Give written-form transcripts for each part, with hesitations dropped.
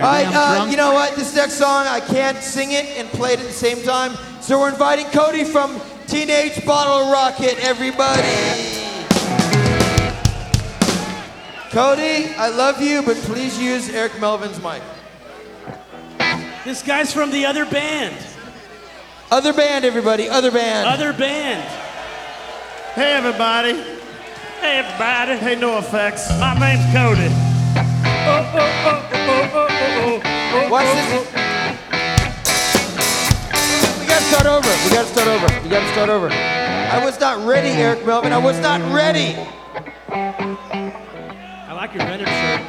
All right, you know what? This next song, I can't sing it and play it at the same time. So we're inviting Cody from Teenage Bottle Rocket, everybody. Cody, I love you, but please use Eric Melvin's mic. This guy's from the other band. Other band, everybody, other band. Other band. Hey, everybody. Hey, everybody. Hey, No Effects. My name's Cody. Watch this. We gotta start over. You gotta start over. I was not ready, Eric Melvin. I was not ready. I like your Venom shirt.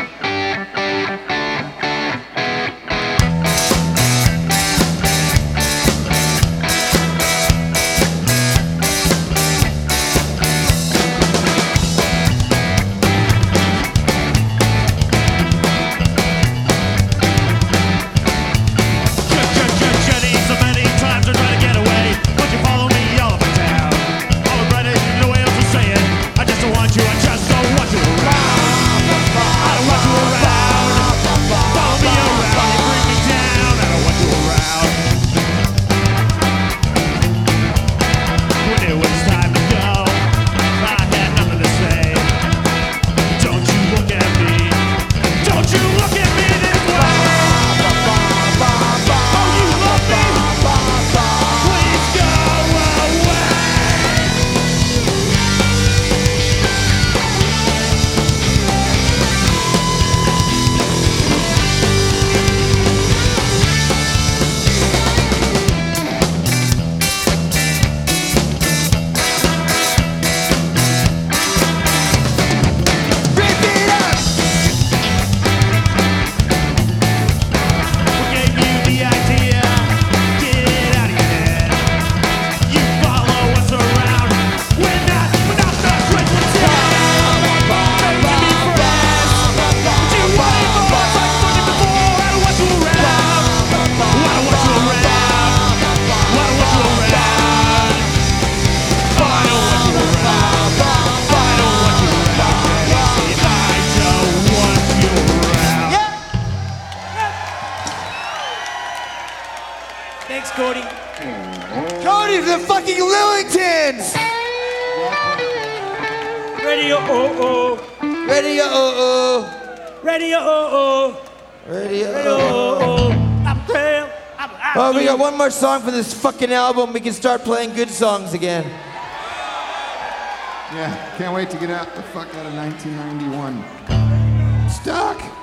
Thanks, Cody. Cody, the fucking Lillingtons! Radio oh-oh. Radio oh-oh. Radio oh-oh. Radio Radio oh-oh. oh-oh. I'm trail. Oh, we got one more song for this fucking album. We can start playing good songs again. Yeah, can't wait to get out the fuck out of 1991. Stuck!